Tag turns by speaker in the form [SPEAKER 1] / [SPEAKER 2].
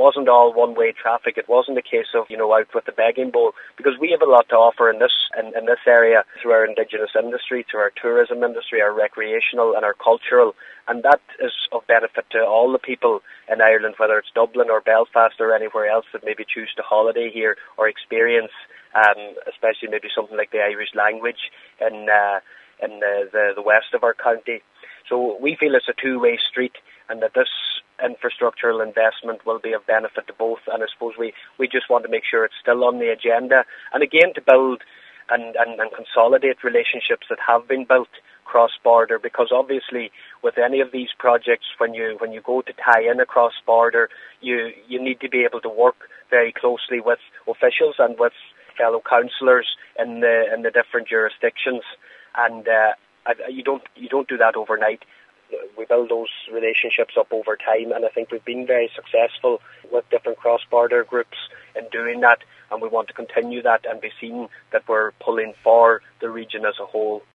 [SPEAKER 1] wasn't all one-way traffic. It wasn't a case of, out with the begging bowl, because we have a lot to offer in this area through our indigenous industry, through our tourism industry, our recreational and our cultural, and that is of benefit to all the people in Ireland, whether it's Dublin or Belfast or anywhere else that maybe choose to holiday here or experience, especially maybe something like the Irish language in the west of our county. So we feel it's a two-way street, and that this infrastructural investment will be of benefit to both. And I suppose we just want to make sure it's still on the agenda, and again to build and consolidate relationships that have been built cross-border, because obviously with any of these projects, when you go to tie in across border, you need to be able to work very closely with officials and with fellow councillors in the different jurisdictions, and you don't do that overnight. We build those relationships up over time, and I think we've been very successful with different cross-border groups in doing that, and we want to continue that and be seen that we're pulling for the region as a whole.